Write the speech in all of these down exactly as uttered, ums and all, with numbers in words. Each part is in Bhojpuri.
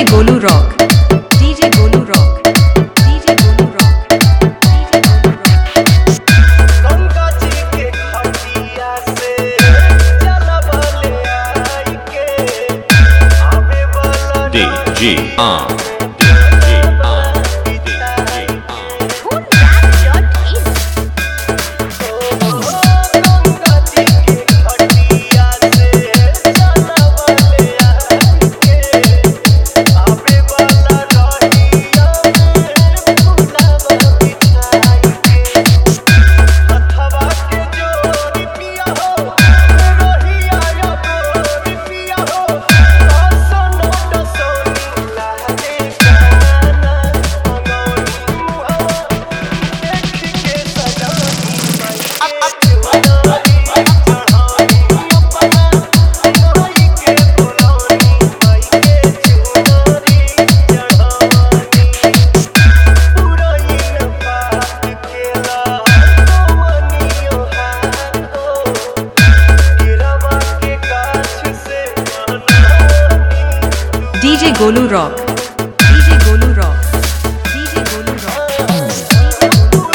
Golu Rock, D J Golu Rock, D J Golu Rock, D J Golu Rock. Ganga ji के घाटिया से चलबले आई के आवे वाला D G R D J Golu Rock, D J Golu Rock, D J Golu Rock.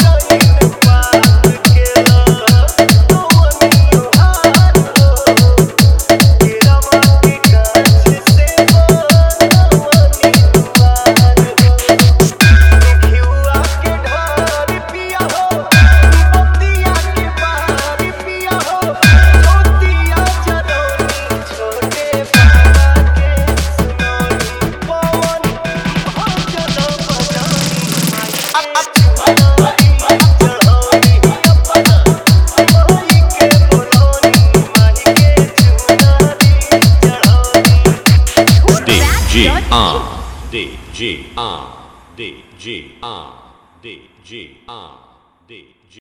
D G R D G R D G R D G R D G